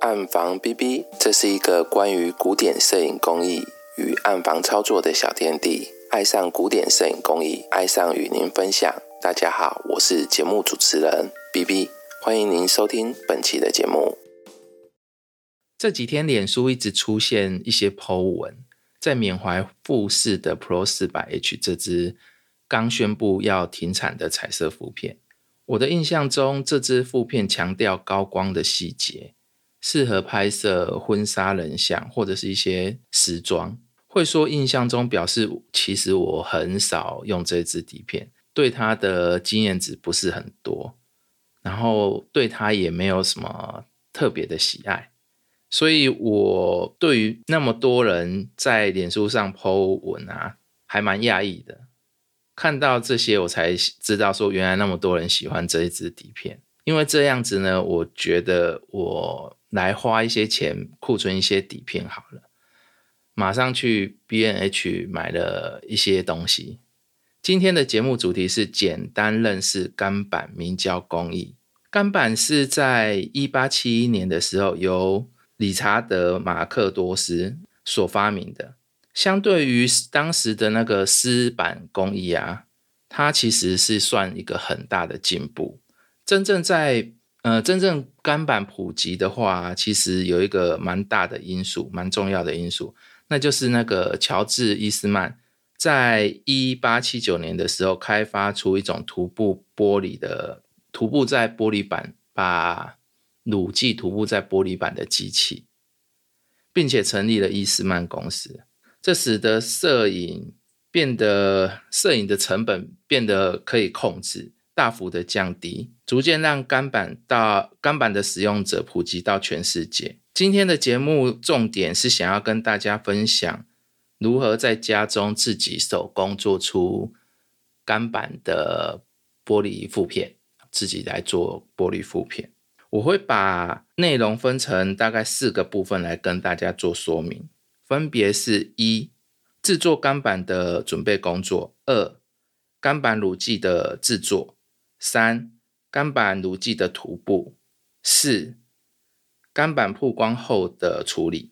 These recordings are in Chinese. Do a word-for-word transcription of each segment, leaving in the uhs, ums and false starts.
暗房 B B， 这是一个关于古典摄影工艺与暗房操作的小天地。爱上古典摄影工艺，爱上与您分享。大家好，我是节目主持人 B B， 欢迎您收听本期的节目。 这几天脸书一直出现一些 po 文，在缅怀富士的 Pro 四百 H 这支刚宣布要停产的彩色负片。我的印象中，这支负片强调高光的细节，适合拍摄婚纱人像或者是一些时装。会说印象中表示其实我很少用这支底片，对它的经验值不是很多，然后对它也没有什么特别的喜爱，所以我对于那么多人在脸书上 po 文啊，还蛮讶异的。看到这些我才知道说原来那么多人喜欢这一支底片，因为这样子呢，我觉得我来花一些钱库存一些底片好了。马上去 B and H 买了一些东西。今天的节目主题是简单认识干板明胶工艺。干板是在一八七一年的时候由理查德马克多斯所发明的。相对于当时的那个丝板工艺啊，它其实是算一个很大的进步。真正在呃，真正干板普及的话，其实有一个蛮大的因素，蛮重要的因素，那就是那个乔治伊斯曼在一八七九年的时候开发出一种涂布玻璃的涂布在玻璃板，把乳剂涂布在玻璃板的机器，并且成立了伊斯曼公司。这使得摄影变得摄影的成本变得可以控制，大幅的降低，逐渐让干板到干板的使用者普及到全世界。今天的节目重点是想要跟大家分享如何在家中自己手工做出干板的玻璃负片，自己来做玻璃负片。我会把内容分成大概四个部分来跟大家做说明，分别是一、制作干板的准备工作；二、干板乳剂的制作；三、干板乳剂的涂布；四、干板曝光后的处理。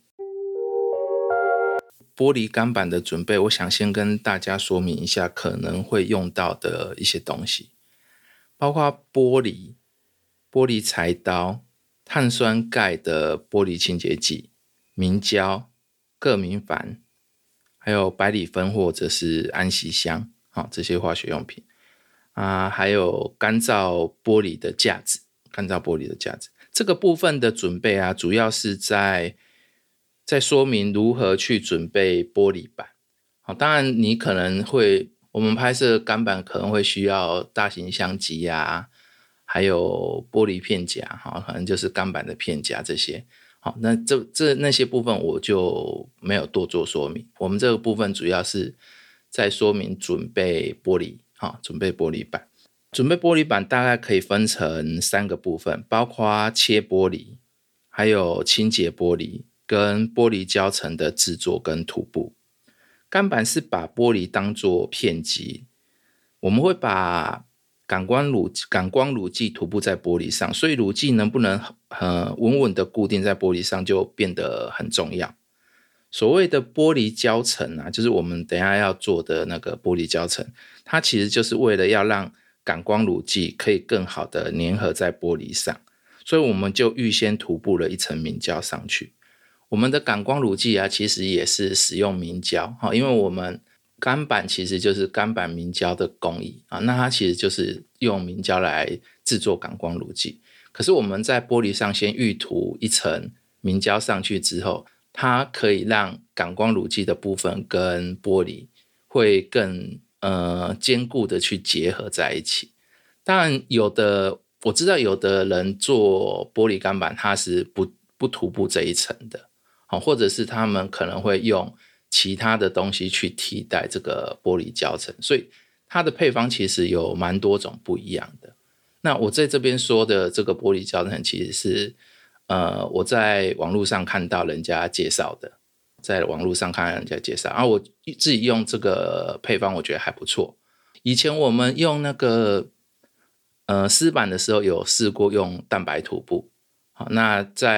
玻璃干板的准备，我想先跟大家说明一下可能会用到的一些东西，包括玻璃、玻璃裁刀、碳酸钙的玻璃清洁剂、明胶、各明矾，还有百里酚或者是安息香、哦、这些化学用品啊，还有干燥玻璃的架子，干燥玻璃的架子。这个部分的准备啊，主要是在在说明如何去准备玻璃板。好，当然你可能会，我们拍摄干板可能会需要大型相机啊，还有玻璃片夹，可能就是干板的片夹这些。好，那这这那些部分我就没有多做说明。我们这个部分主要是在说明准备玻璃，好，准备玻璃板。准备玻璃板大概可以分成三个部分，包括切玻璃，还有清洁玻璃，跟玻璃胶层的制作跟涂布。干板是把玻璃当作片基，我们会把感光乳感光乳剂涂布在玻璃上，所以乳剂能不能呃稳稳的固定在玻璃上就变得很重要。所谓的玻璃胶层啊，就是我们等一下要做的那个玻璃胶层，它其实就是为了要让感光乳剂可以更好的粘合在玻璃上，所以我们就预先涂布了一层明胶上去。我们的感光乳剂啊，其实也是使用明胶，因为我们干板其实就是干板明胶的工艺啊，那它其实就是用明胶来制作感光乳剂。可是我们在玻璃上先预涂一层明胶上去之后，它可以让感光乳剂的部分跟玻璃会更呃坚固的去结合在一起。当然有的我知道有的人做玻璃干板它是不不涂布这一层的，或者是他们可能会用其他的东西去替代这个玻璃胶层，所以它的配方其实有蛮多种不一样的。那我在这边说的这个玻璃胶层其实是呃我在网络上看到人家介绍的，在网络上看到人家介绍，然后我自己用这个配方我觉得还不错。以前我们用那个呃丝板的时候有试过用蛋白涂布，好，那在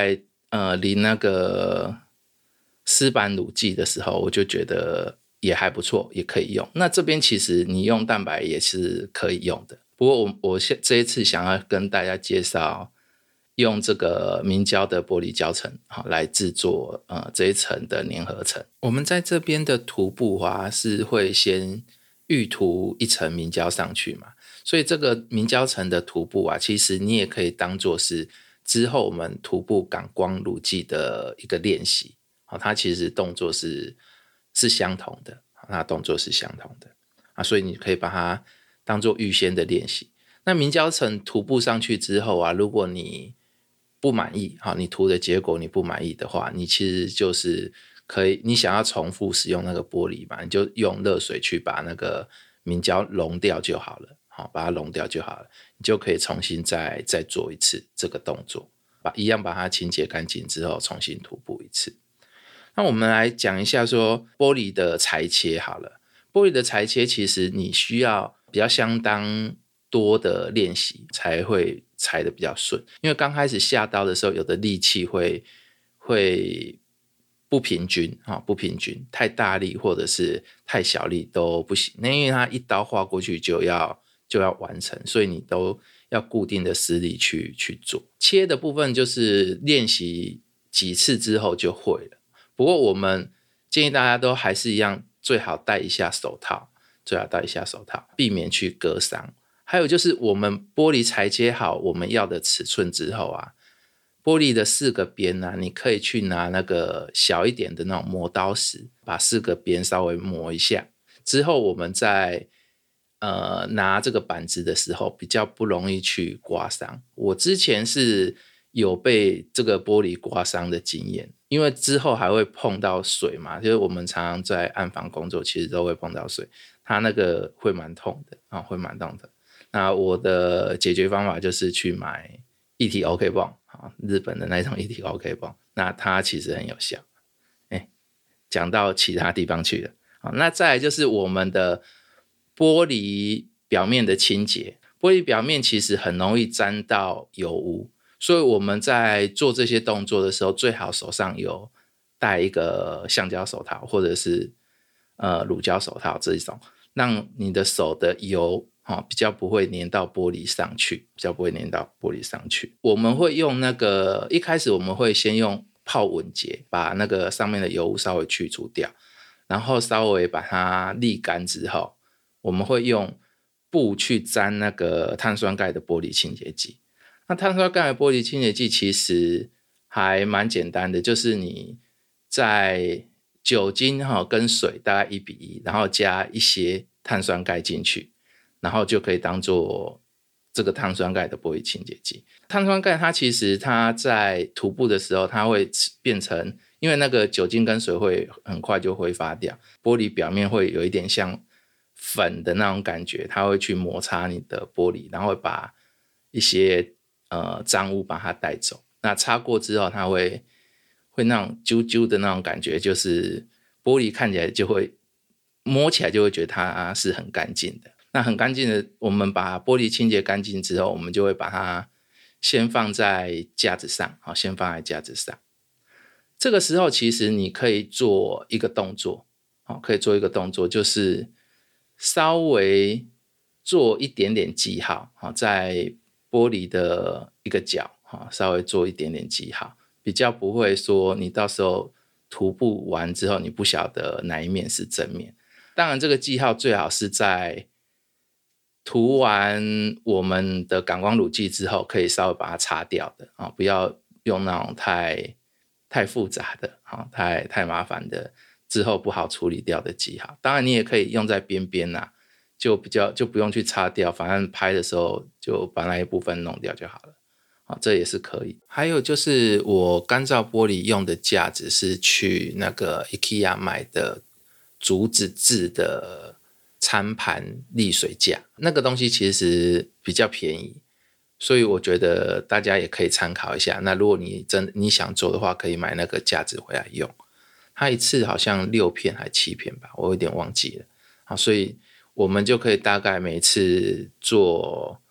呃淋那个丝板乳剂的时候，我就觉得也还不错，也可以用。那这边其实你用蛋白也是可以用的，不过我我这一次想要跟大家介绍用这个明胶的玻璃胶层来制作呃这一层的粘合层。我们在这边的涂布啊是会先预涂一层明胶上去嘛，所以这个明胶层的涂布啊，其实你也可以当作是之后我们涂布感光乳剂的一个练习。它其实动作是是相同的，它动作是相同的啊，所以你可以把它当作预先的练习。那明胶层涂布上去之后啊，如果你不满意，好，你涂的结果你不满意的话，你其实就是可以，你想要重复使用那个玻璃嘛，你就用热水去把那个明胶溶掉就好了，好，把它溶掉就好了，你就可以重新再再做一次这个动作，把一样把它清洁干净之后重新涂布一次。那我们来讲一下说玻璃的裁切好了。玻璃的裁切其实你需要比较相当多的练习才会裁得比较顺，因为刚开始下刀的时候有的力气会会不平均，不平均，太大力或者是太小力都不行，因为它一刀划过去就要就要完成，所以你都要固定的施力去去做。切的部分就是练习几次之后就会了，不过我们建议大家都还是一样，最好戴一下手套，最好戴一下手套，避免去割伤。还有就是我们玻璃裁切好我们要的尺寸之后啊，玻璃的四个边啊，你可以去拿那个小一点的那种磨刀石，把四个边稍微磨一下，之后我们在呃拿这个板子的时候比较不容易去刮伤。我之前是有被这个玻璃刮伤的经验，因为之后还会碰到水嘛，就是我们常常在暗房工作其实都会碰到水，它那个会蛮痛的、哦、会蛮痛的。那我的解决方法就是去买一体 OK 泵，日本的那种一体 OK 泵，那它其实很有效。哎，讲到其他地方去了。好，那再来就是我们的玻璃表面的清洁，玻璃表面其实很容易沾到油污，所以我们在做这些动作的时候，最好手上有戴一个橡胶手套或者是呃乳胶手套，这一种让你的手的油哦、比较不会粘到玻璃上去，比较不会粘到玻璃上去。我们会用那个一开始我们会先用泡稳洁把那个上面的油污稍微去除掉，然后稍微把它沥干之后，我们会用布去沾那个碳酸钙的玻璃清洁剂。那碳酸钙的玻璃清洁剂其实还蛮简单的，就是你在酒精跟水大概一比一，然后加一些碳酸钙进去，然后就可以当做这个碳酸钙的玻璃清洁剂。碳酸钙它其实它在涂布的时候，它会变成，因为那个酒精跟水会很快就挥发掉，玻璃表面会有一点像粉的那种感觉，它会去摩擦你的玻璃，然后会把一些呃脏污把它带走。那擦过之后，它会会那种揪揪的那种感觉，就是玻璃看起来就会摸起来就会觉得它是很干净的。那很干净的，我们把玻璃清洁干净之后，我们就会把它先放在架子上，好，先放在架子上。这个时候其实你可以做一个动作，好，可以做一个动作，就是稍微做一点点记号，好，在玻璃的一个角，好，稍微做一点点记号，比较不会说你到时候涂布完之后，你不晓得哪一面是正面。当然，这个记号最好是在涂完我们的感光乳剂之后，可以稍微把它擦掉的、哦、不要用那种太太复杂的、哦、太太麻烦的，之后不好处理掉的记号。当然，你也可以用在边边啦、啊，就比较就不用去擦掉，反正拍的时候就把那一部分弄掉就好了。哦、这也是可以。还有就是我干燥玻璃用的架子是去那个 IKEA 买的竹子制的餐盘沥水架，那个东西其实比较便宜，所以我觉得大家也可以参考一下。那如果你真你想做的话，可以买那个架子回来用。它一次好像六片还七片吧，我有点忘记了。好，所以我们就可以大概每次做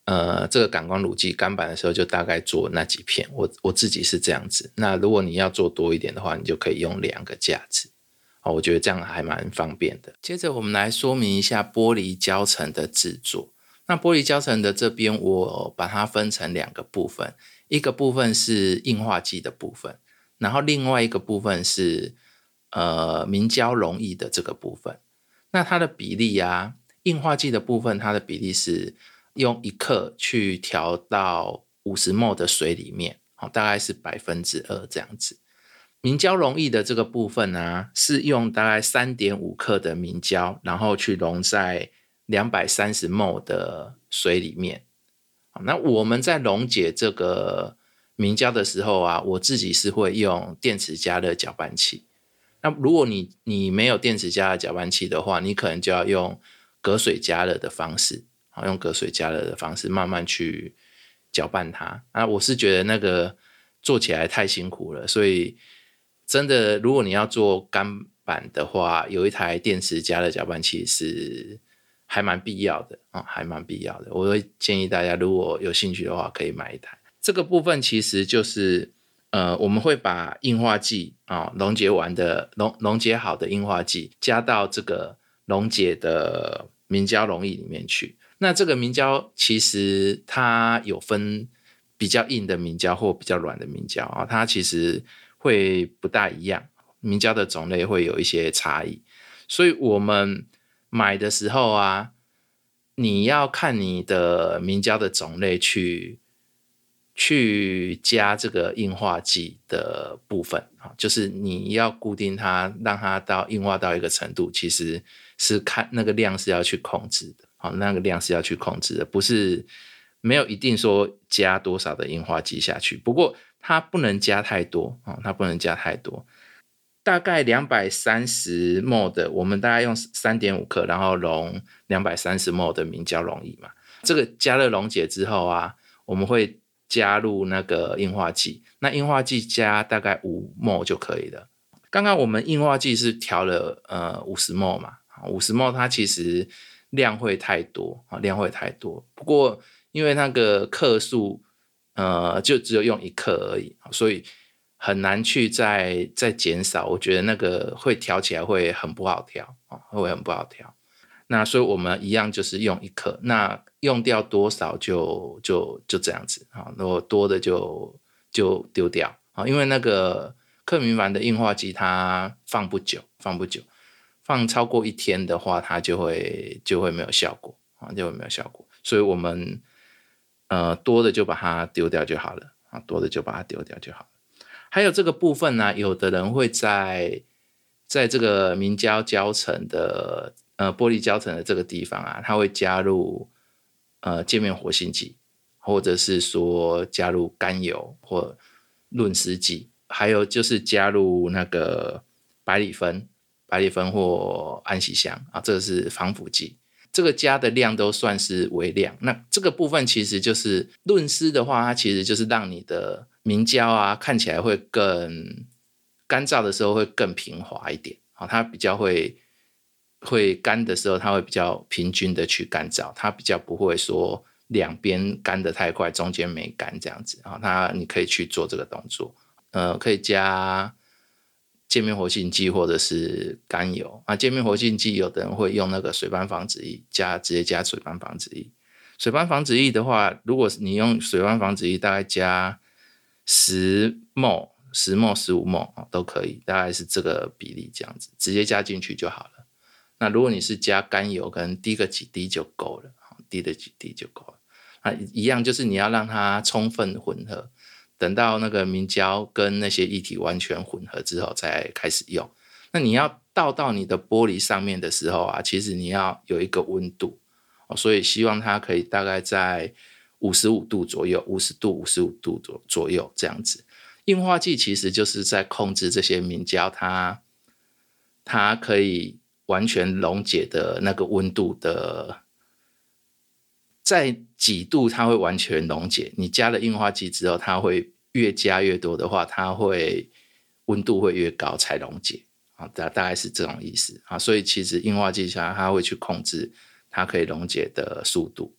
呃这个感光乳剂干板的时候，就大概做那几片。我我自己是这样子。那如果你要做多一点的话，你就可以用两个架子。哦，我觉得这样还蛮方便的。接着我们来说明一下玻璃胶层的制作。那玻璃胶层的这边我把它分成两个部分，一个部分是硬化剂的部分，然后另外一个部分是呃明胶溶液的这个部分。那它的比例啊，硬化剂的部分它的比例是用一克去调到五十 毫升 的水里面，大概是百分之二这样子。明胶溶液的这个部分啊，是用大概 三点五克的明胶，然后去溶在两百三十 毫升 的水里面。那我们在溶解这个明胶的时候啊，我自己是会用电磁加热搅拌器。那如果你你没有电磁加热搅拌器的话，你可能就要用隔水加热的方式，用隔水加热的方式慢慢去搅拌它。啊，我是觉得那个做起来太辛苦了，所以真的如果你要做干板的话，有一台电磁加热搅拌器是还蛮必要的，哦，还蛮必要的。我会建议大家如果有兴趣的话可以买一台。这个部分其实就是呃，我们会把硬化剂啊，溶解完的溶溶解好的硬化剂加到这个溶解的明胶溶液里面去。那这个明胶其实它有分比较硬的明胶或比较软的明胶啊，它其实会不大一样，明胶的种类会有一些差异。所以我们买的时候啊，你要看你的明胶的种类去去加这个硬化剂的部分，就是你要固定它，让它到硬化到一个程度，其实是看那个量是要去控制的，那个量是要去控制的，不是没有一定说加多少的硬化剂下去，不过它不能加太多，它不能加太多。大概两百三十 毫升 的，我们大概用 三点五克，然后溶两百三十 毫升 的明胶溶液嘛。这个加热溶解之后啊，我们会加入那个硬化剂，那硬化剂加大概五 毫升 就可以了。刚刚我们硬化剂是调了呃五十 毫升 嘛，五十 毫升 它其实量会太多，量会太多。不过因为那个克数呃就只有用一克而已，所以很难去再再减少，我觉得那个会调起来会很不好调，会很不好调。那所以我们一样就是用一克，那用掉多少就就就这样子，如果多的就就丢掉，因为那个克明矾的硬化剂它放不久，放不久，放超过一天的话，它就会就会没有效果，就会没有效果。所以我们呃多的就把它丢掉就好了，多的就把它丢掉就好了。还有这个部分呢、啊，有的人会在在这个明胶胶层的呃玻璃胶层的这个地方啊，它会加入呃界面活性剂，或者是说加入甘油或润湿剂，还有就是加入那个百里酚、百里酚或安息香啊，这个是防腐剂。这个加的量都算是微量。那这个部分其实就是润湿的话，它其实就是让你的明胶啊看起来会更干燥的时候会更平滑一点，它比较会会干的时候它会比较平均的去干燥，它比较不会说两边干得太快中间没干这样子，它你可以去做这个动作，呃，可以加界面活性剂或者是甘油啊，界面活性剂有的人会用那个水斑防止液，加直接加水斑防止液。水斑防止液的话，如果你用水斑防止液，大概加十 毫升、十 毫升、十五 毫升都可以，大概是这个比例这样子，直接加进去就好了。那如果你是加甘油，可能滴个几滴就够了，滴个几滴就够了。那一样就是你要让它充分混合。等到那个明胶跟那些液体完全混合之后再开始用。那你要倒到你的玻璃上面的时候啊，其实你要有一个温度，所以希望它可以大概在五十五度左右，五十度、五十五度左右这样子。硬化剂其实就是在控制这些明胶它它可以完全溶解的那个温度的，在几度它会完全溶解，你加了硬化剂之后，它会越加越多的话，它会温度会越高才溶解，大概是这种意思。所以其实硬化剂下它会去控制它可以溶解的速度。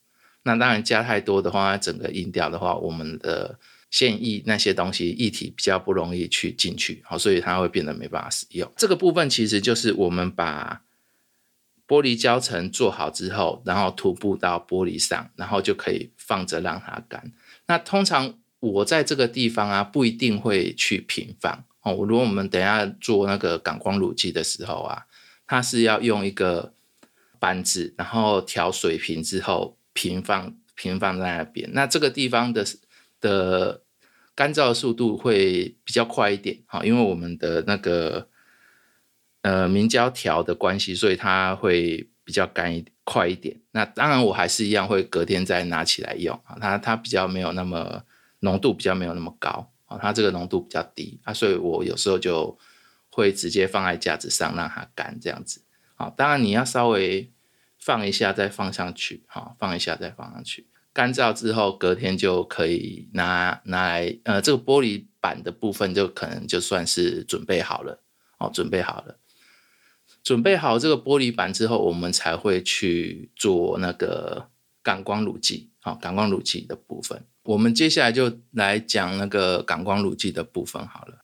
那当然加太多的话，整个硬掉的话，我们的线液那些东西液体比较不容易去进去，所以它会变得没办法使用。这个部分其实就是我们把玻璃胶层做好之后，然后涂布到玻璃上，然后就可以放着让它干。那通常我在这个地方啊，不一定会去平放哦。如果我们等一下做那个感光乳剂的时候啊，它是要用一个板子，然后调水平之后平放平放在那边。那这个地方的的干燥速度会比较快一点，因为我们的那个呃明胶条的关系，所以它会比较干一快一点。那当然我还是一样会隔天再拿起来用，它它比较没有那么浓度比较没有那么高，它这个浓度比较低啊，所以我有时候就会直接放在架子上让它干这样子。当然你要稍微放一下再放上去，放一下再放上去。干燥之后隔天就可以拿拿来呃这个玻璃板的部分就可能就算是准备好了，哦准备好了。准备好这个玻璃板之后，我们才会去做那个感光乳剂，好，感光乳剂的部分。我们接下来就来讲那个感光乳剂的部分好了。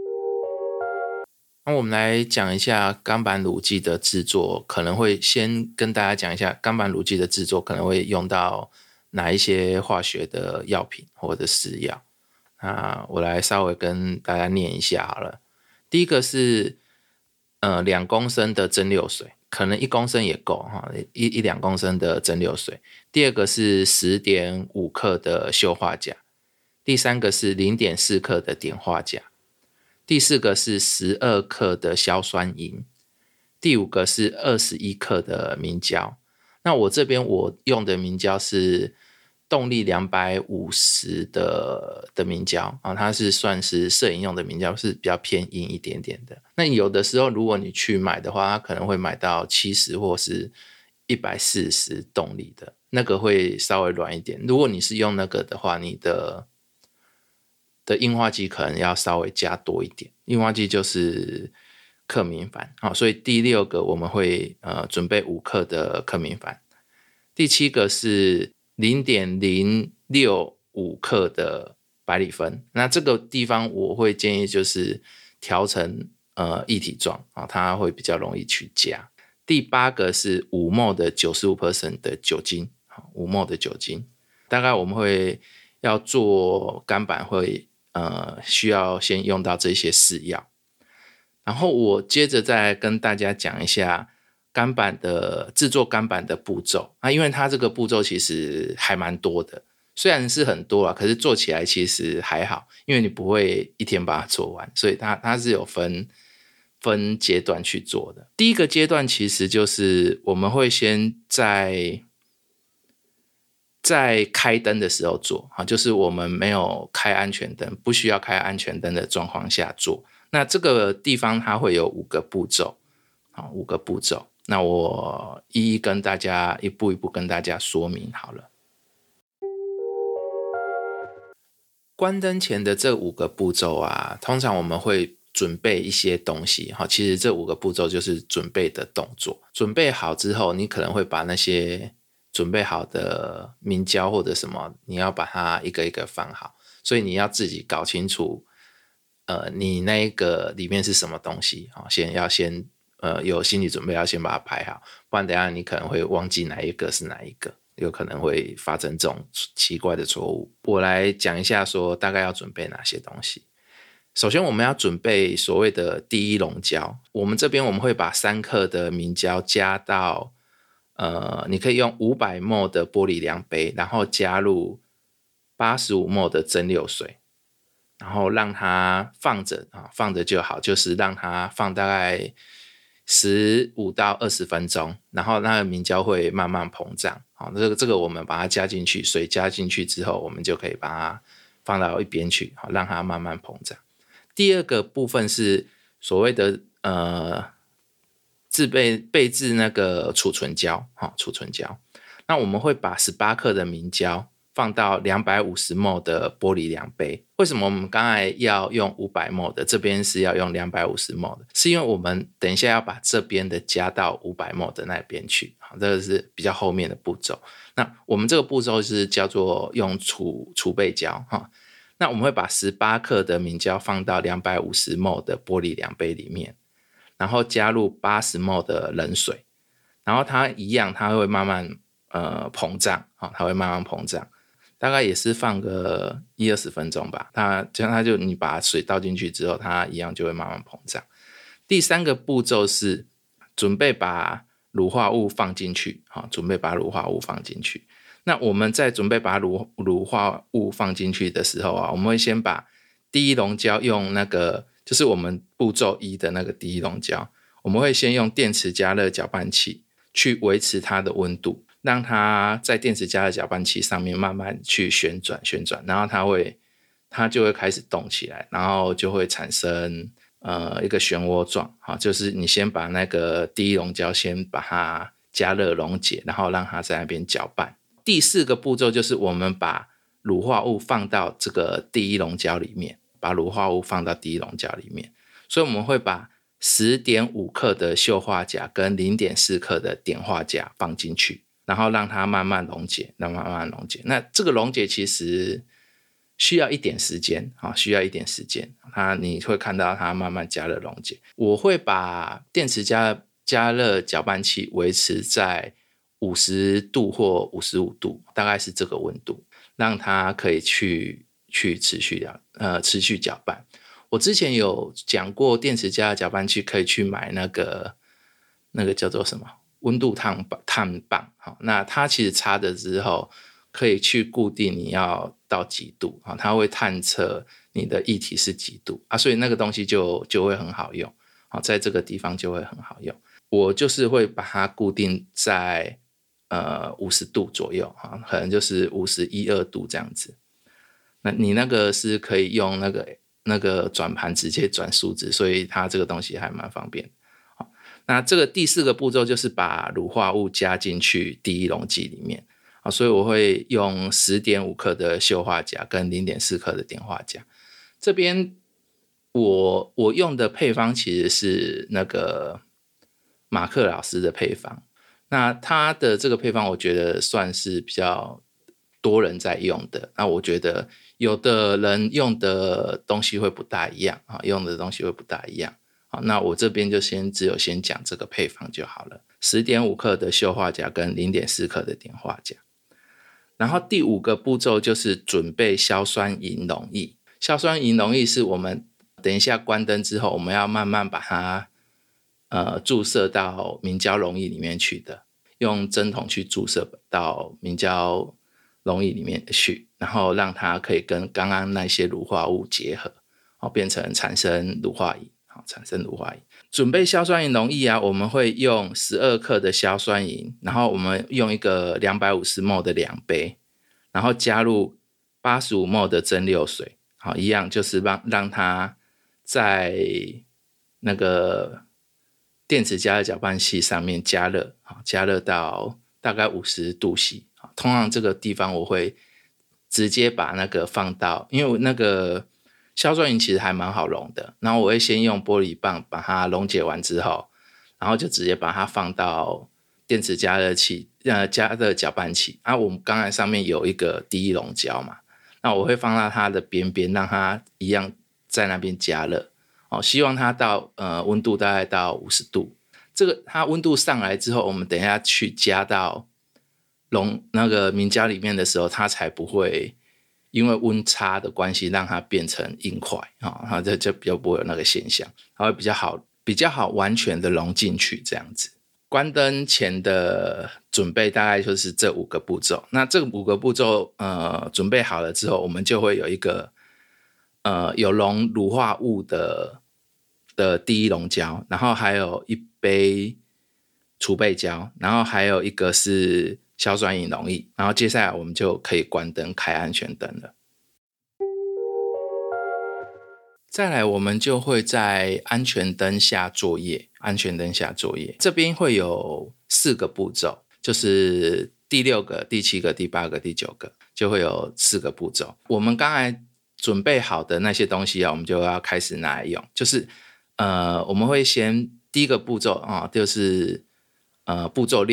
那我们来讲一下钢板乳剂的制作，可能会先跟大家讲一下钢板乳剂的制作可能会用到哪一些化学的药品或者是药。那我来稍微跟大家念一下好了。第一个是呃两公升的蒸馏水，可能一公升也够哈，一一两公升的蒸馏水。第二个是 十点五 克的溴化钾，第三个是 零点四 克的碘化钾。第四个是十二克的硝酸银，第五个是二十一克的明胶。那我这边我用的明胶是动力两百五十 的, 的明胶、啊、它是算是摄影用的明胶，是比较偏硬一点点的。那有的时候如果你去买的话，它可能会买到七十或是一百四十动力的，那个会稍微软一点。如果你是用那个的话，你的的硬化剂可能要稍微加多一点，硬化剂就是克明矾，好，所以第六个我们会呃准备五克的克明矾，第七个是 零点零六五 克的百里酚，那这个地方我会建议就是调成呃液体状，它会比较容易去加。第八个是 五 摩尔 的 百分之九十五 的酒精， 五 摩尔 的酒精，大概我们会要做钢板会呃，需要先用到这些试药。然后我接着再跟大家讲一下钢板的制作钢板的步骤啊，因为它这个步骤其实还蛮多的，虽然是很多啊，可是做起来其实还好，因为你不会一天把它做完，所以它它是有分分阶段去做的。第一个阶段其实就是我们会先在在开灯的时候做，就是我们没有开安全灯，不需要开安全灯的状况下做。那这个地方它会有五个步骤，五个步骤。那我一一跟大家一步一步跟大家说明好了。关灯前的这五个步骤啊，通常我们会准备一些东西，其实这五个步骤就是准备的动作。准备好之后，你可能会把那些准备好的明胶或者什么，你要把它一个一个放好，所以你要自己搞清楚呃，你那一个里面是什么东西，先要先呃有心理准备，要先把它排好，不然等一下你可能会忘记哪一个是哪一个，有可能会发生这种奇怪的错误。我来讲一下说大概要准备哪些东西。首先我们要准备所谓的第一溶胶，我们这边我们会把三克的明胶加到呃，你可以用 五百毫升 的玻璃量杯，然后加入 八十五毫升 的蒸馏水，然后让它放着，放着就好，就是让它放大概十五到二十分钟，然后那个明胶会慢慢膨胀。好，这个这个我们把它加进去，水加进去之后，我们就可以把它放到一边去，好，让它慢慢膨胀。第二个部分是所谓的呃自备备制那个储存胶，好，储存胶。那我们会把十八克的明胶放到两百五十毫升的玻璃量杯。为什么我们刚才要用五百毫升的，这边是要用两百五十毫升的？是因为我们等一下要把这边的加到五百毫升的那边去， 这个是比较后面的步骤。那我们这个步骤是叫做用储储备胶哈。那我们会把十八克的明胶放到两百五十毫升的玻璃量杯里面，然后加入八十毫升的冷水，然后它一样，它会慢慢呃膨胀，它会慢慢膨胀，大概也是放个一二十分钟吧。它这样，它就你把水倒进去之后，它一样就会慢慢膨胀。第三个步骤是准备把乳化物放进去，准备把乳化物放进去。那我们在准备把 乳, 乳化物放进去的时候啊，我们会先把第一溶胶用那个，就是我们步骤一的那个第一溶胶，我们会先用电磁加热搅拌器去维持它的温度，让它在电磁加热搅拌器上面慢慢去旋转旋转，然后它会它就会开始动起来，然后就会产生呃一个漩涡状，就是你先把那个第一溶胶先把它加热溶解，然后让它在那边搅拌。第四个步骤就是我们把乳化物放到这个第一溶胶里面，把乳化物放到第一溶胶里面，所以我们会把 十点五克的溴化钾跟 零点四克的碘化钾放进去，然后让它慢慢溶解，让它慢慢溶解。那这个溶解其实需要一点时间，需要一点时间，它你会看到它慢慢加热溶解。我会把电磁加加热搅拌器维持在五十度或五十五度，大概是这个温度，让它可以去去持续呃持续搅拌。我之前有讲过，电磁加热搅拌器可以去买那个那个叫做什么温度烫烫棒，那它其实插的之后可以去固定你要到几度，它会探测你的液体是几度啊，所以那个东西就就会很好用，在这个地方就会很好用。我就是会把它固定在呃五十度左右，可能就是五十一二度这样子。那你那个是可以用那个那个转盘直接转数值，所以它这个东西还蛮方便。那这个第四个步骤就是把乳化物加进去第一溶剂里面，所以我会用 十点五克的溴化钾跟 零点四克的碘化钾。这边我我用的配方其实是那个马克老师的配方，那他的这个配方我觉得算是比较多人在用的，那我觉得有的人用的东西会不大一样，用的东西会不大一样。那我这边就先只有先讲这个配方就好了， 十点五克的溴化钾跟 零点四克的碘化钾。然后第五个步骤就是准备硝酸银溶液。硝酸银溶液是我们等一下关灯之后，我们要慢慢把它呃注射到明胶溶液里面去的，用针筒去注射到明胶溶液里面去，然后让它可以跟刚刚那些乳化物结合，变成产生乳化银。产生乳化银。准备硝酸银溶液啊，我们会用十二克的硝酸银，然后我们用一个两百五十毫升的量杯，然后加入八十五毫升的蒸馏水，好，一样就是让让它在那个电磁加热搅拌器上面加热，加热到大概五十度 C。通常这个地方我会直接把那个放到，因为那个硝酸银其实还蛮好溶的，然后我会先用玻璃棒把它溶解完之后，然后就直接把它放到电磁加热器呃加热搅拌器啊。我们刚才上面有一个第一溶胶嘛，那我会放到它的边边，让它一样在那边加热，哦，希望它到呃温度大概到五十度。这个它温度上来之后，我们等一下去加到溶那个明胶里面的时候，它才不会因为温差的关系让它变成硬块，哦，这就比较不会有那个现象，它会比较好比较好完全的溶进去这样子。关灯前的准备大概就是这五个步骤。那这五个步骤呃准备好了之后，我们就会有一个呃有溶乳化物的的第一溶胶，然后还有一杯储备胶，然后还有一个是硝酸银溶液，然后接下来我们就可以关灯开安全灯了。再来我们就会在安全灯下作业，安全灯下作业这边会有四个步骤，就是第六个、第七个、第八个、第九个，就会有四个步骤。我们刚才准备好的那些东西啊，我们就要开始拿来用，就是呃，我们会先第一个步骤啊，就是呃步骤六，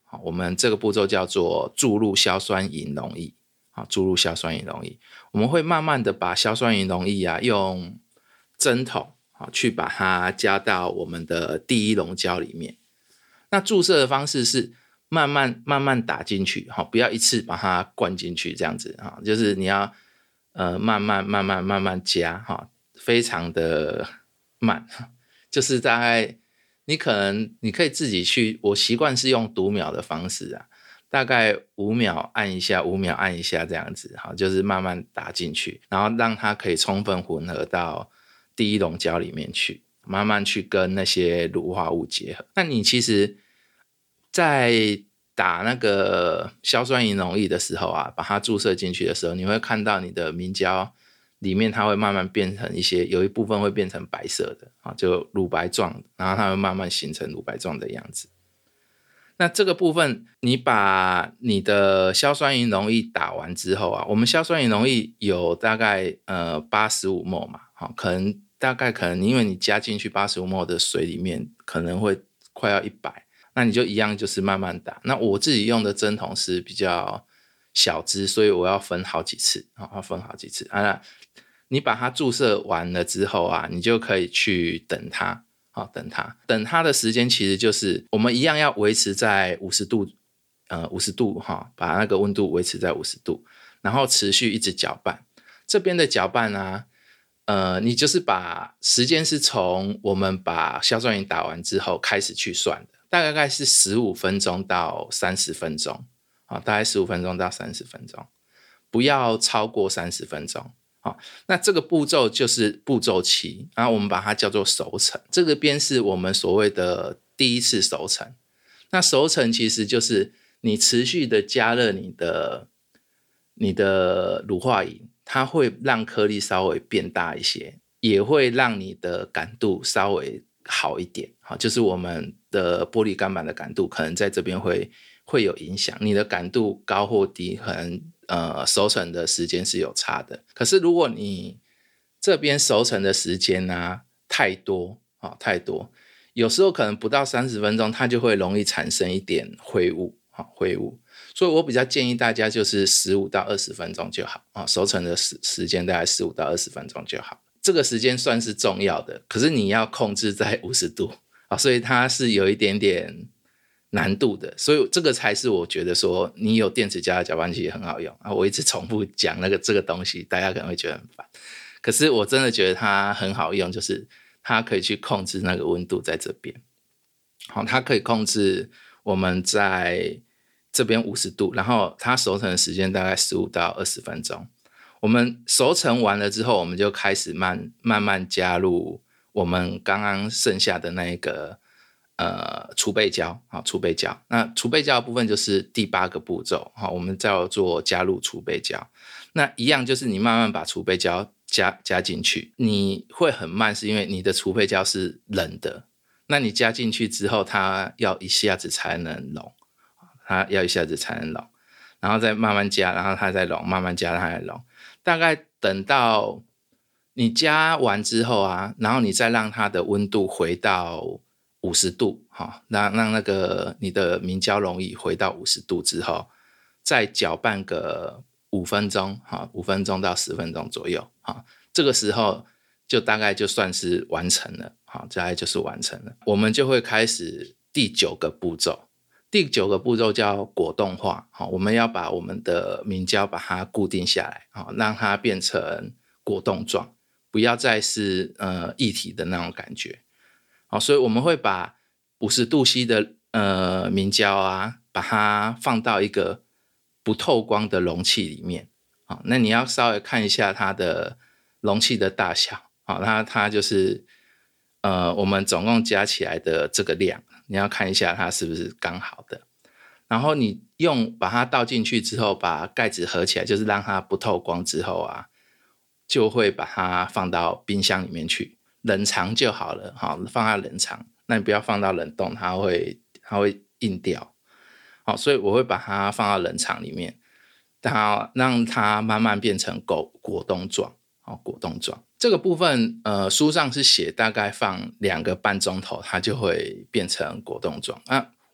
我们这个步骤叫做注入硝酸银溶液。注入硝酸银溶液，我们会慢慢的把硝酸银溶液啊用针筒去把它加到我们的第一溶胶里面。那注射的方式是慢慢慢慢打进去，不要一次把它灌进去，这样子就是你要呃慢慢慢慢慢慢加，非常的慢，就是大概你可能你可以自己去，我习惯是用读秒的方式啊。大概五秒按一下，五秒按一下这样子，就是慢慢打进去，然后让它可以充分混合到第一溶胶里面去，慢慢去跟那些乳化物结合。那你其实在打那个硝酸银溶液的时候啊，把它注射进去的时候，你会看到你的明胶里面它会慢慢变成一些，有一部分会变成白色的，就乳白状，然后它会慢慢形成乳白状的样子。那这个部分你把你的硝酸银溶液打完之后啊，我们硝酸银溶液有大概呃 八十五 毫升 嘛，可能大概可能因为你加进去 八十五 毫升 的水里面可能会快要一百，那你就一样就是慢慢打。那我自己用的针筒是比较小支，所以我要分好几次，要分好几次啊。你把它注射完了之后啊，你就可以去等它。好，等它，等它的时间其实就是我们一样要维持在五十度，呃，五十度哈，把那个温度维持在五十度，然后持续一直搅拌。这边的搅拌啊，呃，你就是把时间是从我们把硝酸银打完之后开始去算的，大概是十五分钟到三十分钟，好，大概十五分钟到三十分钟，不要超过三十分钟。好，那这个步骤就是步骤七，然后我们把它叫做熟成。这个边是我们所谓的第一次熟成。那熟成其实就是你持续的加热你的你的乳化银，它会让颗粒稍微变大一些，也会让你的感度稍微好一点。好，就是我们的玻璃钢板的感度可能在这边会会有影响，你的感度高或低可能呃，熟成的时间是有差的。可是如果你这边熟成的时间啊太多、哦、太多，有时候可能不到三十分钟，它就会容易产生一点灰雾、哦、灰雾。所以我比较建议大家就是十五到二十分钟就好、哦、熟成的时时间大概十五到二十分钟就好。这个时间算是重要的，可是你要控制在五十度、哦、所以它是有一点点难度的，所以这个才是我觉得说你有电池加的搅拌器也很好用啊。我一直重复讲那个这个东西，大家可能会觉得很烦，可是我真的觉得它很好用，就是它可以去控制那个温度在这边。好，它可以控制我们在这边五十度，然后它熟成的时间大概十五到二十分钟。我们熟成完了之后，我们就开始慢慢慢加入我们刚刚剩下的那一个呃，储备胶，好，储备胶。那储备胶的部分就是第八个步骤，好，我们叫做加入储备胶。那一样就是你慢慢把储备胶加加进去，你会很慢，是因为你的储备胶是冷的。那你加进去之后，它要一下子才能溶，它要一下子才能溶，然后再慢慢加，然后它再溶，慢慢加，它再溶。大概等到你加完之后啊，然后你再让它的温度回到五十度，让让那个你的明胶溶液回到五十度之后，再搅拌个五分钟，五分钟到十分钟左右，这个时候就大概就算是完成了，大概就是完成了。我们就会开始第九个步骤，第九个步骤叫果冻化，我们要把我们的明胶把它固定下来，让它变成果冻状，不要再是呃液体的那种感觉。好，所以我们会把五十度 C 的呃明胶啊，把它放到一个不透光的容器里面。好，那你要稍微看一下它的容器的大小。好，那它就是呃我们总共加起来的这个量，你要看一下它是不是刚好的。然后你用把它倒进去之后，把盖子合起来，就是让它不透光之后啊，就会把它放到冰箱里面去。冷藏就好了，好，放在冷藏，那你不要放到冷冻，它会它会硬掉。好，所以我会把它放到冷藏里面，它让它慢慢变成果果冻状，好，果冻状。这个部分呃书上是写大概放两个半钟头，它就会变成果冻状。那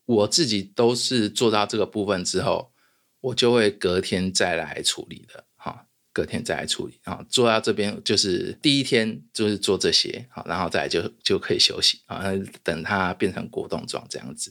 我自己都是做到这个部分之后，我就会隔天再来处理的，隔天再来处理，做到这边就是第一天就是做这些，然后再来 就, 就可以休息，等它变成果冻状这样子。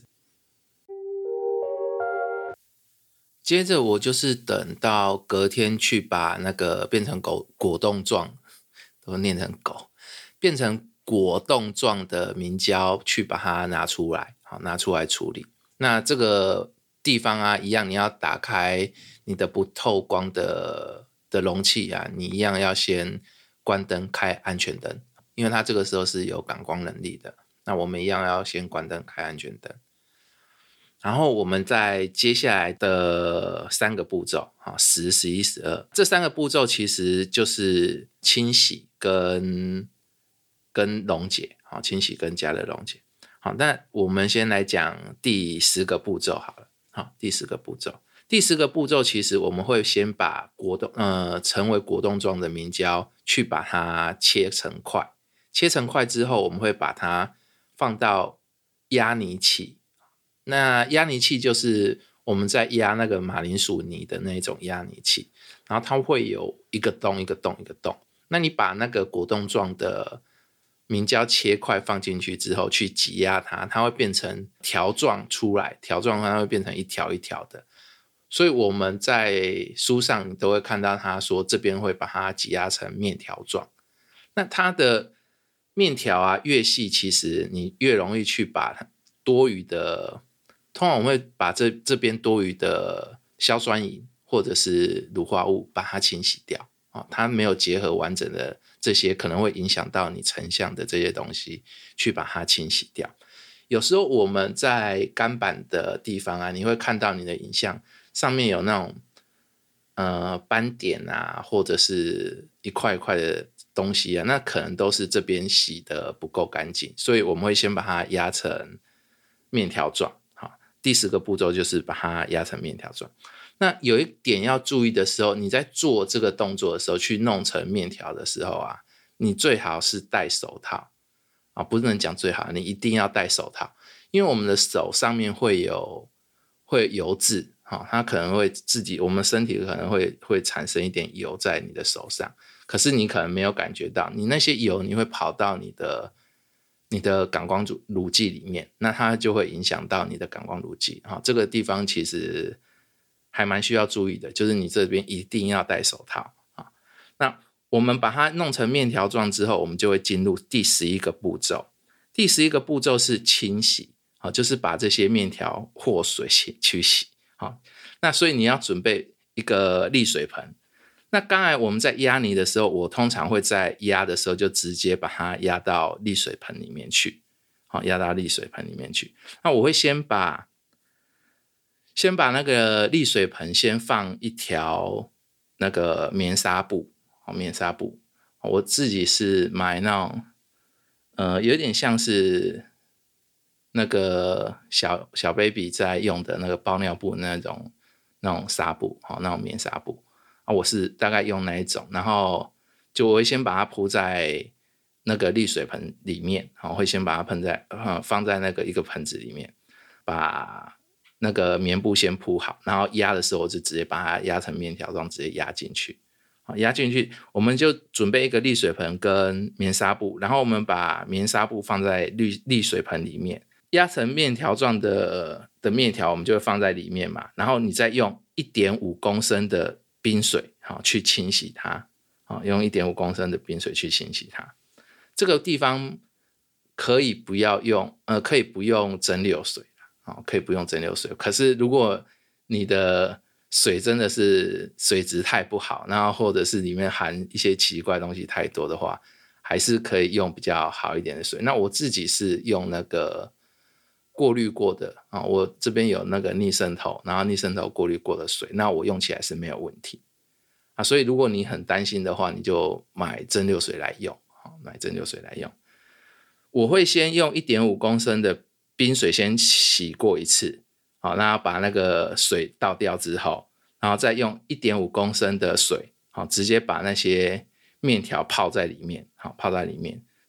接着我就是等到隔天去把那个变成果果冻状，都念成狗，变成果冻状的明胶去把它拿出来，好，拿出来处理。那这个地方啊，一样你要打开你的不透光的的容器啊，你一样要先关灯开安全灯，因为它这个时候是有感光能力的。那我们一样要先关灯开安全灯。然后我们在接下来的三个步骤，十、十一、十二，这三个步骤其实就是清洗跟跟溶解，清洗跟加热溶解。好，那我们先来讲第十个步骤好了。好，第十个步骤，第十个步骤其实我们会先把果冻呃成为果冻状的明胶去把它切成块，切成块之后，我们会把它放到压泥器。那压泥器就是我们在压那个马铃薯泥的那种压泥器，然后它会有一个洞一个洞一个洞。那你把那个果冻状的明胶切块放进去之后，去挤压它，它会变成条状出来，条状它会变成一条一条的。所以我们在书上你都会看到它说这边会把它挤压成面条状。那它的面条啊越细，其实你越容易去把多余的，通常我们会把这这边多余的硝酸银或者是乳化物把它清洗掉。它没有结合完整的这些可能会影响到你成像的这些东西，去把它清洗掉。有时候我们在干板的地方啊，你会看到你的影像上面有那种呃斑点啊，或者是一块一块的东西啊，那可能都是这边洗的不够干净，所以我们会先把它压成面条状。好，第十个步骤就是把它压成面条状。那有一点要注意的时候，你在做这个动作的时候，去弄成面条的时候啊，你最好是戴手套啊，不能讲最好，你一定要戴手套，因为我们的手上面会有会油渍，它可能会自己，我们身体可能会会产生一点油在你的手上，可是你可能没有感觉到，你那些油你会跑到你的你的感光乳剂里面，那它就会影响到你的感光乳剂，这个地方其实还蛮需要注意的，就是你这边一定要戴手套。那我们把它弄成面条状之后，我们就会进入第十一个步骤。第十一个步骤是清洗，就是把这些面条和水去洗。那所以你要准备一个沥水盆。那刚才我们在压泥的时候，我通常会在压的时候就直接把它压到沥水盆里面去，压到沥水盆里面去。那我会先把先把那个沥水盆先放一条那个棉纱布，棉纱布，我自己是买那种呃有点像是那个小小 baby 在用的那个包尿布那种那种纱布，那种棉纱布啊，我是大概用那一种，然后就我会先把它铺在那个沥水盆里面，我会先把它喷在、呃、放在那个一个盆子里面，把那个棉布先铺好，然后压的时候我就直接把它压成面条状，直接压进去。压进去，我们就准备一个沥水盆跟棉纱布，然后我们把棉纱布放在沥沥水盆里面，压成面条状的的面条，我们就会放在里面嘛。然后你再用 一点五公升的冰水去清洗它，用 一点五公升的冰水去清洗它。这个地方可以不要用，呃，可以不用蒸馏水。可以不用蒸馏水，可是如果你的水真的是水质太不好，然后或者是里面含一些奇怪的东西太多的话，还是可以用比较好一点的水。那我自己是用那个过滤过的，我这边有那个逆渗透，然后逆渗透过滤过的水，那我用起来是没有问题。所以如果你很担心的话，你就买蒸馏水来用，买蒸馏水来用。我会先用 一点五公升的冰水先洗过一次，好，那把那个水倒掉之后，然后再用 一点五公升的水，好，直接把那些面条泡在里面，好，泡在里面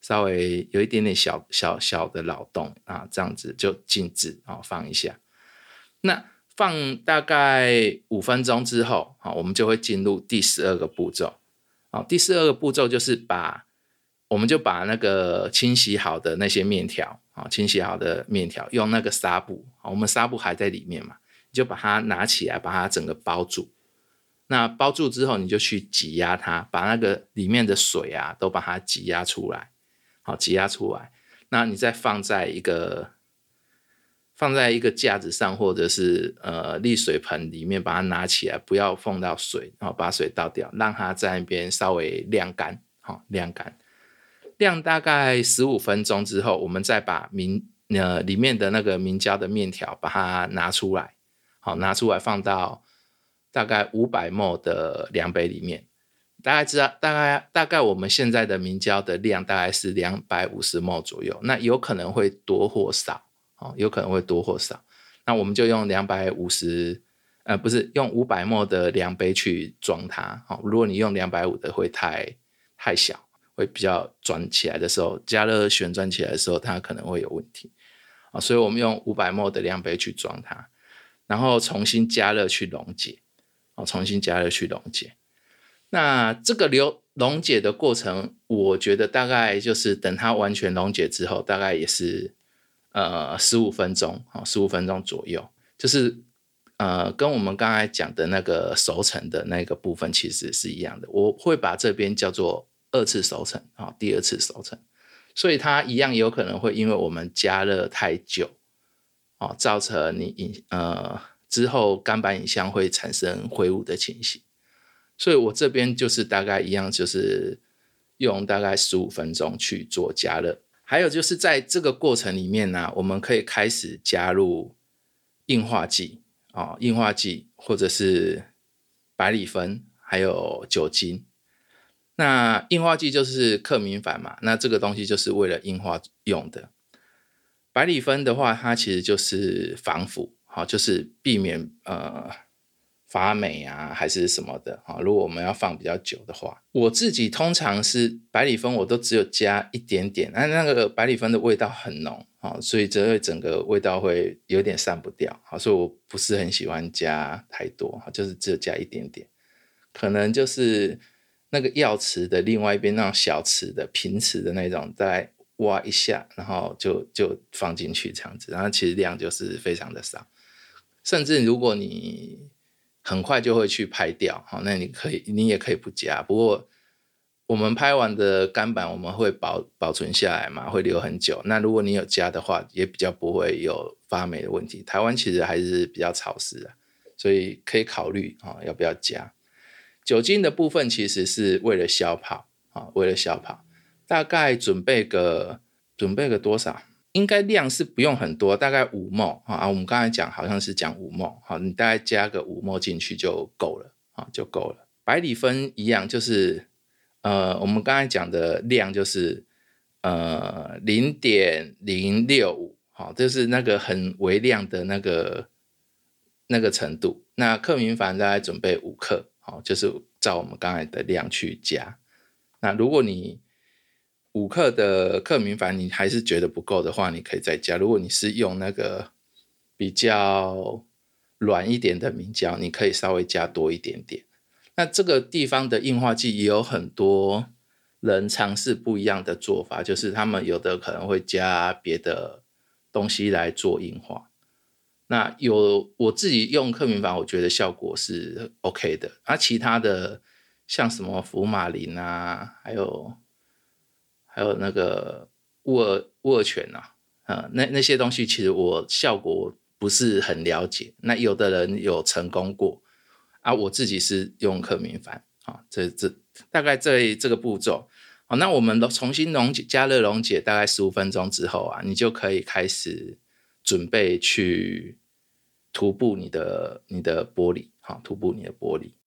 稍微有一点点小小小的扰动啊，这样子就静置啊，放一下。那放大概五分钟之后，啊，我们就会进入第十二个步骤。啊，第十二个步骤就是把我们就把那个清洗好的那些面条，啊，清洗好的面条用那个纱布，我们纱布还在里面嘛，你就把它拿起来，把它整个包住。那包住之后，你就去挤压它，把那个里面的水啊都把它挤压出来，好，挤压出来。那你再放在一个放在一个架子上，或者是呃沥水盆里面，把它拿起来，不要碰到水，然后把水倒掉，让它在那边稍微晾干，好，晾干。晾大概十五分钟之后，我们再把明呃里面的那个明胶的面条把它拿出来，好，拿出来放到大概五百毫升的量杯里面。大概知道大概大概我们现在的明胶的量大概是两百五十毫升左右，那有可能会多或少，哦，有可能会多或少。那我们就用两百五十呃不是用五百毫升的量杯去装它，哦，如果你用两百五十的会太太小，会比较转起来的时候，加热旋转起来的时候它可能会有问题，哦，所以我们用五百毫升的量杯去装它，然后重新加热去溶解，哦，重新加热去溶解。那这个流溶解的过程，我觉得大概就是等它完全溶解之后，大概也是呃十五分钟，哦，十五分钟左右，就是呃跟我们刚才讲的那个熟成的那个部分其实是一样的。我会把这边叫做二次熟成，哦，第二次熟成，所以它一样有可能会因为我们加热太久，哦，造成你呃之后干板影像会产生灰雾的情形。所以我这边就是大概一样，就是用大概十五分钟去做加热。还有就是在这个过程里面呢，啊，我们可以开始加入硬化剂，哦，硬化剂或者是百里酚，还有酒精。那硬化剂就是克明矾嘛，那这个东西就是为了硬化用的。百里酚的话，它其实就是防腐，好，就是避免呃。发霉啊还是什么的，如果我们要放比较久的话，我自己通常是百里酚我都只有加一点点，那那个百里酚的味道很浓，所以这会整个味道会有点散不掉，所以我不是很喜欢加太多，就是只有加一点点，可能就是那个药匙的另外一边那种小匙的平匙的那种，再挖一下然后就就放进去这样子，然后其实量就是非常的少，甚至如果你很快就会去拍掉，好，那你可以，你也可以不加。不过我们拍完的干板我们会保保存下来嘛，会留很久。那如果你有加的话，也比较不会有发霉的问题。台湾其实还是比较潮湿的，所以可以考虑，哦，要不要加。酒精的部分其实是为了消泡，哦，为了消泡，大概准备个准备个多少？应该量是不用很多，大概五毫升啊。我们刚才讲好像是讲五毫升，好，你大概加个五毫升进去就够了啊，就够了。百里酚一样，就是呃，我们刚才讲的量就是呃零点零六五，好，就是那个很微量的那个那个程度。那克明矾大概准备五克，好，就是照我们刚才的量去加。那如果你五克的克明矾你还是觉得不够的话，你可以再加。如果你是用那个比较软一点的明胶，你可以稍微加多一点点。那这个地方的硬化剂也有很多人尝试不一样的做法，就是他们有的可能会加别的东西来做硬化。那有我自己用克明矾，我觉得效果是 OK 的。啊，其他的像什么福马林啊，还有还有那个乌尔乌尔醛啊，呃，那那些东西其实我效果不是很了解。那有的人有成功过啊，我自己是用克明矾啊，这这大概这这个步骤。好，那我们重新溶解加热溶解大概十五分钟之后啊，你就可以开始准备去涂布你的你的玻璃，好，涂布你的玻璃。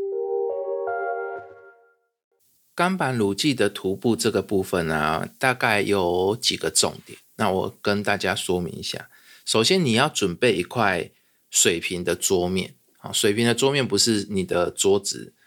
干板乳剂的涂布这个部分啊，大概有几个重点，那我跟大家说明一下。首先你要准备一块水平的桌面，水平的桌面不是你的桌子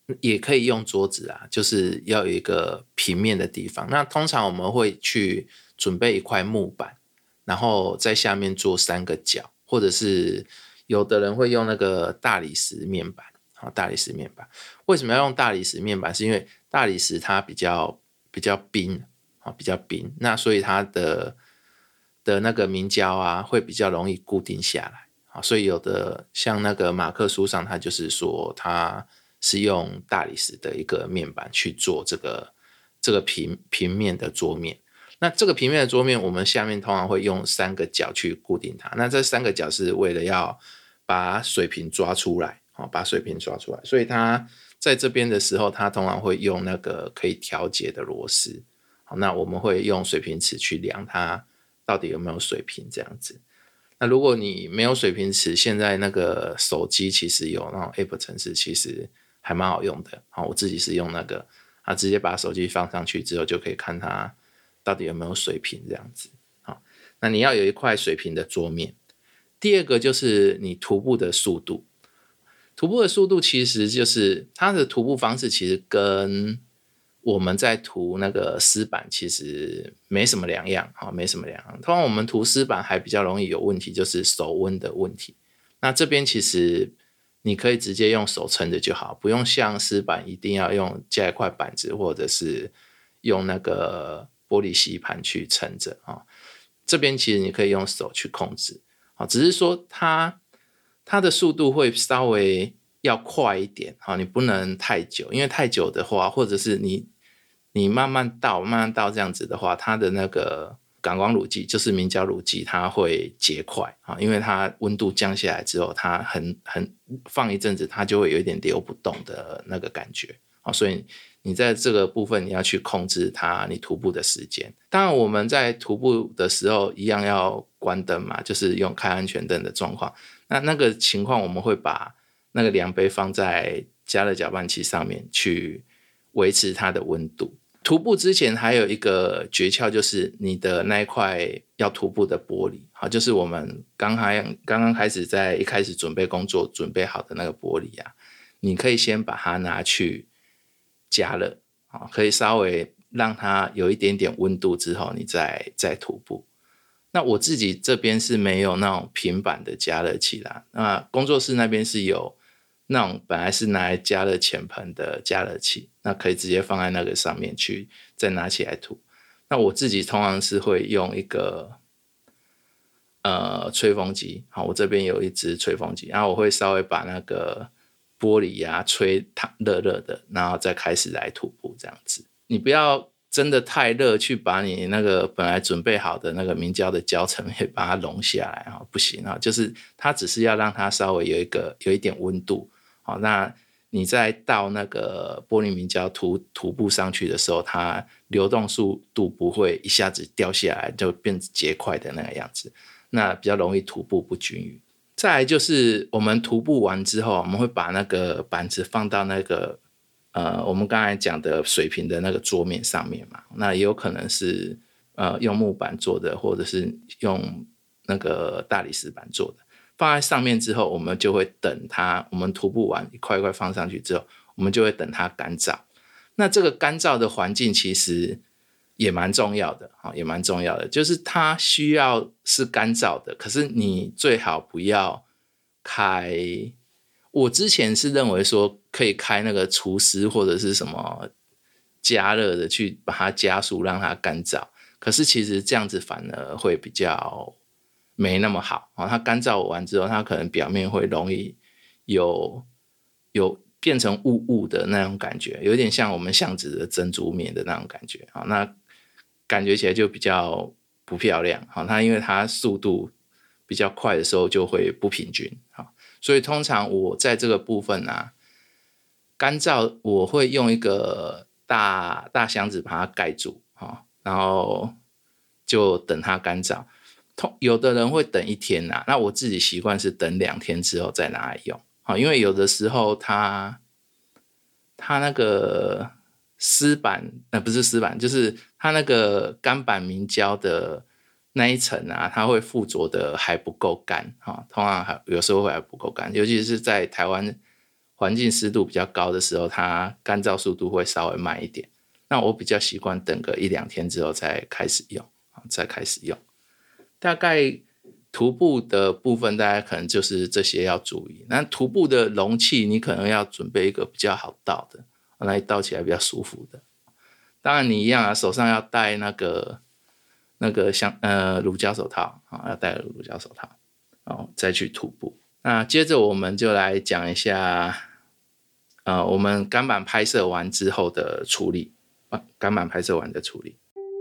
也可以用桌子啊，就是要有一个平面的地方。那通常我们会去准备一块木板，然后在下面做三个角，或者是有的人会用那个大理石面板。好，大理石面板为什么要用大理石面板？是因为大理石它比较比较冰，比较冰，那所以它的的那个明胶啊会比较容易固定下来。好，所以有的像那个马克书上，它就是说它是用大理石的一个面板去做这个这个平平面的桌面。那这个平面的桌面，我们下面通常会用三个角去固定它。那这三个角是为了要把水平抓出来，把水平抓出来，所以它在这边的时候，它通常会用那个可以调节的螺丝。好，那我们会用水平尺去量它到底有没有水平这样子。那如果你没有水平尺，现在那个手机其实有那种 App 程式，其实还蛮好用的。好，我自己是用那个，啊，直接把手机放上去之后，就可以看它到底有没有水平这样子。好，那你要有一块水平的桌面。第二个就是你徒步的速度。徒步的速度其实就是它的徒步方式，其实跟我们在涂那个湿板其实没什么两样，没什么两样。通常我们涂湿板还比较容易有问题，就是手温的问题。那这边其实你可以直接用手撑着就好，不用像湿板一定要用加一块板子，或者是用那个玻璃吸盘去撑着。这边其实你可以用手去控制，只是说它它的速度会稍微要快一点，你不能太久，因为太久的话，或者是你你慢慢倒慢慢倒这样子的话，它的那个感光乳剂就是明胶乳剂，它会结块，因为它温度降下来之后，它很很放一阵子，它就会有一点流不动的那个感觉。所以你在这个部分你要去控制它你徒步的时间。当然我们在徒步的时候一样要关灯嘛，就是用开安全灯的状况。那那个情况我们会把那个量杯放在加热搅拌器上面去维持它的温度。徒步之前还有一个诀窍，就是你的那一块要徒步的玻璃，好，就是我们刚刚刚刚开始在一开始准备工作准备好的那个玻璃啊，你可以先把它拿去加热，可以稍微让它有一点点温度之后，你再再徒步。那我自己这边是没有那种平板的加热器啦，那工作室那边是有那种本来是拿来加热浅盆的加热器，那可以直接放在那个上面去再拿起来涂。那我自己通常是会用一个呃吹风机，好，我这边有一支吹风机，然后我会稍微把那个玻璃啊吹热热的，然后再开始来徒步这样子。你不要真的太热去把你那个本来准备好的那个明胶的胶层也把它融下来，不行，就是它只是要让它稍微有一个有一点温度。好，那你在倒那个玻璃明胶涂涂布上去的时候，它流动速度不会一下子掉下来就变结块的那个样子，那比较容易涂布不均匀。再来就是我们徒步完之后，我们会把那个板子放到那个呃我们刚才讲的水平的那个桌面上面嘛，那也有可能是呃用木板做的，或者是用那个大理石板做的。放在上面之后，我们就会等它，我们徒步完一块一块放上去之后，我们就会等它干燥。那这个干燥的环境其实也蛮重要的，也蛮重要的，就是它需要是干燥的，可是你最好不要开，我之前是认为说可以开那个除湿或者是什么加热的去把它加速让它干燥，可是其实这样子反而会比较没那么好，它干燥完之后，它可能表面会容易有有变成雾雾的那种感觉，有点像我们巷子的珍珠面的那种感觉，那感觉起来就比较不漂亮。它因为它速度比较快的时候就会不平均，所以通常我在这个部分啊，干燥我会用一个大大箱子把它盖住，然后就等它干燥。有的人会等一天啊，那我自己习惯是等两天之后再拿来用，因为有的时候它它那个湿板，呃不是湿板，就是它那个干板明胶的那一层啊，它会附着的还不够干，通常还有时候会还不够干，尤其是在台湾环境湿度比较高的时候，它干燥速度会稍微慢一点。那我比较习惯等个一两天之后再开始用，再开始用。大概涂布的部分，大概可能就是这些要注意。那涂布的容器，你可能要准备一个比较好倒的，那倒起来比较舒服的。当然你一样啊，手上要戴那个那个像呃乳胶手套啊，要戴乳胶手套，然后再去涂布。那接着我们就来讲一下，呃，我们钢板拍摄完之后的处理。钢板拍摄完的处理，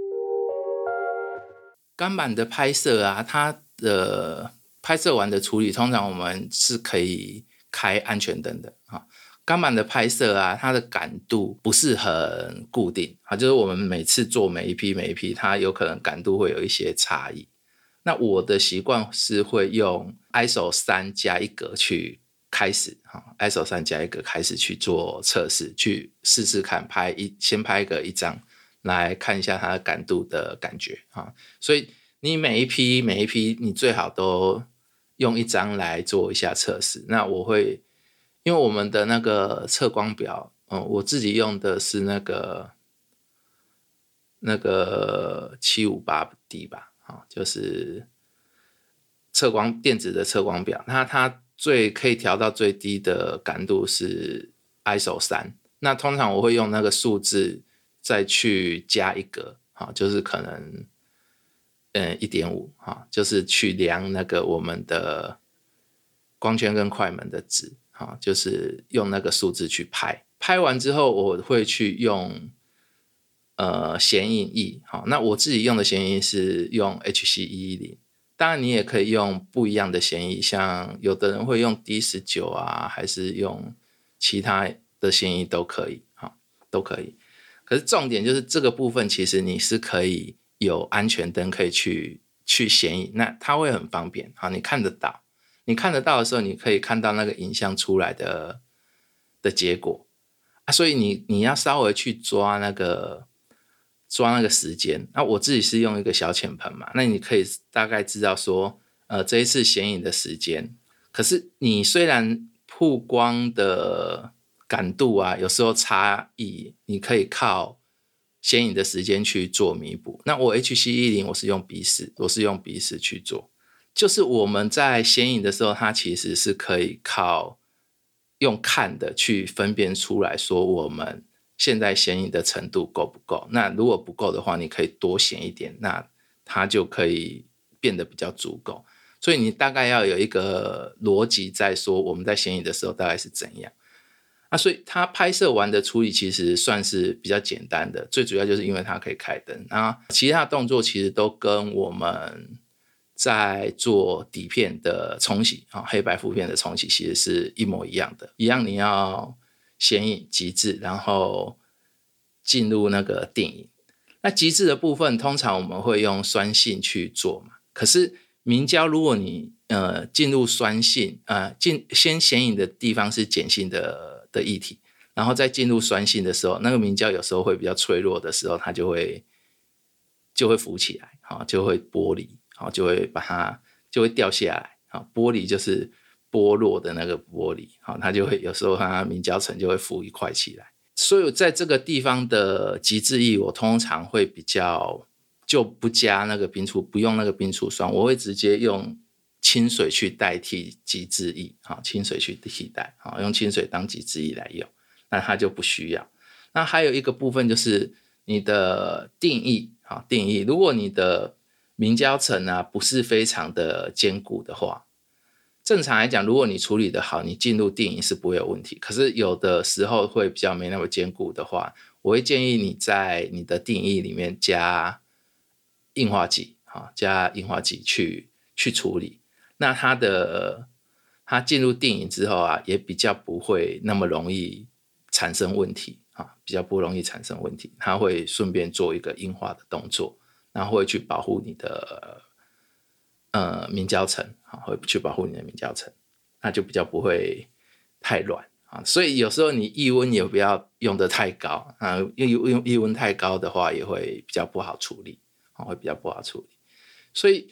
钢板的拍摄啊，它的拍摄完的处理，通常我们是可以开安全灯的啊。钢板的拍摄啊，它的感度不是很固定啊，就是我们每次做每一批每一批，它有可能感度会有一些差异。那我的习惯是会用 I S O 三加一格去开始 I S O 三加一格开始去做测试，去试试看拍一先拍个一张来看一下它的感度的感觉啊。所以你每一批每一批你最好都用一张来做一下测试。那我会因为我们的那个测光表，嗯，我自己用的是那个那个 七五八 D 吧，就是测光电子的测光表，那它最可以调到最低的感度是 I S O 三。那通常我会用那个数字再去加一格，就是可能嗯 一点五， 就是去量那个我们的光圈跟快门的值，就是用那个数字去拍。拍完之后我会去用呃显影液，那我自己用的显影液是用 H C 一一零。当然你也可以用不一样的显影，像有的人会用 D 十九 啊，还是用其他的显影都可以，都可以。可是重点就是这个部分其实你是可以有安全灯可以去去显影，那它会很方便，你看得到你看得到的时候，你可以看到那个影像出来的的结果啊，所以你你要稍微去抓那个抓那个时间。那我自己是用一个小浅盆嘛，那你可以大概知道说呃这一次显影的时间。可是你虽然曝光的感度啊有时候差异，你可以靠显影的时间去做弥补。那我 H C 一一零 我是用鼻式，我是用鼻式去做。就是我们在显影的时候，它其实是可以靠用看的去分辨出来说我们现在显影的程度够不够。那如果不够的话，你可以多显一点，那它就可以变得比较足够。所以你大概要有一个逻辑在说我们在显影的时候大概是怎样。啊，所以它拍摄完的处理其实算是比较简单的，最主要就是因为它可以开灯，啊，其他动作其实都跟我们在做底片的冲洗，黑白负片的冲洗其实是一模一样的，一样你要显影极致，然后进入那个定影。那极致的部分通常我们会用酸性去做嘛，可是明胶如果你呃进入酸性，呃进先显影的地方是碱性的的液体，然后再进入酸性的时候，那个明胶有时候会比较脆弱的时候，它就会就会浮起来，就会剥离，就会把它就会掉下来。剥离就是剥落的那个剥离，它就会有时候它明胶层就会浮一块起来。所以在这个地方的极致液，我通常会比较就不加那个冰醋，不用那个冰醋酸，我会直接用清水去代替极致液，清水去替代，用清水当极致液来用，那它就不需要。那还有一个部分就是你的定液，定液，如果你的明胶层啊不是非常的坚固的话，正常来讲如果你处理的好，你进入定影是不会有问题。可是有的时候会比较没那么坚固的话，我会建议你在你的定影里面加硬化剂，加硬化剂去去处理。那它的它进入定影之后啊，也比较不会那么容易产生问题，比较不容易产生问题。它会顺便做一个硬化的动作，然后会去保护你的呃明胶层，会去保护你的明胶层，那就比较不会太软。所以有时候你液温也不要用得太高，用液温太高的话也会比较不好处理，会比较不好处理。所以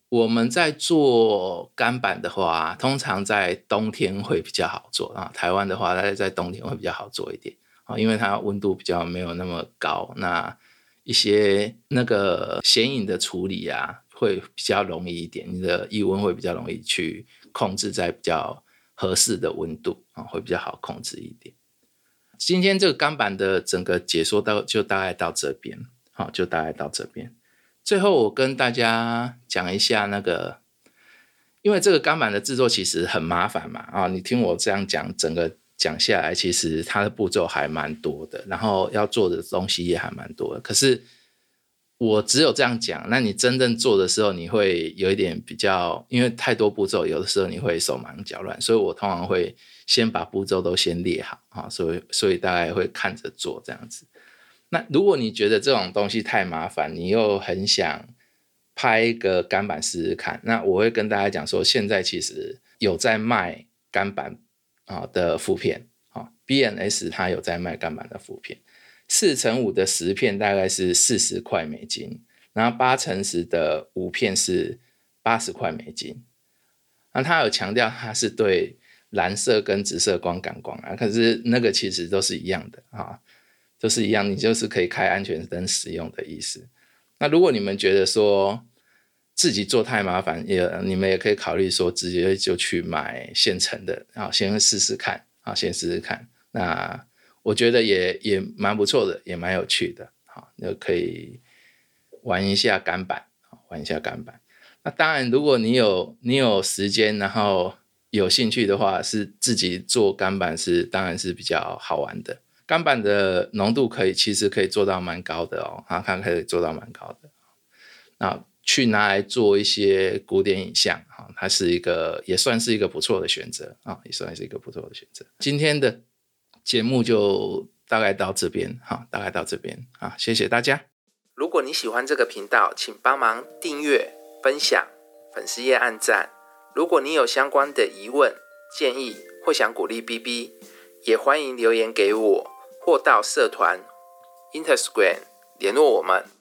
我们在做干板的话，通常在冬天会比较好做啊。台湾的话，大概在冬天会比较好做一点啊，因为它温度比较没有那么高，那一些那个显影的处理啊，会比较容易一点，你的腋温会比较容易去控制在比较合适的温度啊，会比较好控制一点。今天这个干板的整个解说到就大概到这边，好，就大概到这边。最后我跟大家讲一下那个，因为这个干板的制作其实很麻烦嘛，啊，你听我这样讲，整个讲下来，其实它的步骤还蛮多的，然后要做的东西也还蛮多的。可是我只有这样讲，那你真正做的时候，你会有一点比较，因为太多步骤，有的时候你会手忙脚乱，所以我通常会先把步骤都先列好啊，所以所以大概会看着做这样子。那如果你觉得这种东西太麻烦，你又很想拍一个干板试试看，那我会跟大家讲说，现在其实有在卖干板的浮片 B N S 它有在卖干板的浮片，四乘五的十片大概是四十块美金，然后八乘十的五片是八十块美金。那他有强调它是对蓝色跟紫色光感光啊，可是那个其实都是一样的啊，都是一样，你就是可以开安全灯使用的意思。那如果你们觉得说自己做太麻烦，也你们也可以考虑说直接就去买现成的，啊，先试试看啊，先试试看。那我觉得也也蛮不错的，也蛮有趣的，好，就可以玩一下干板，玩一下干板。那当然，如果你有你有时间，然后有兴趣的话，是自己做干板是当然是比较好玩的。干板的浓度可以其实可以做到蛮高的哦，它可以做到蛮高的。那去拿来做一些古典影像，它是一个也算是一个不错的选择啊，也算是一个不错的选择。今天的节目就大概到这边，好，大概到这边啊，谢谢大家。 如果你喜欢这个频道，请帮忙订阅、分享、粉丝页按赞。如果你有相关的疑问、建议或想鼓励 B B， 也欢迎留言给我，或到社团 Instagram 联络我们。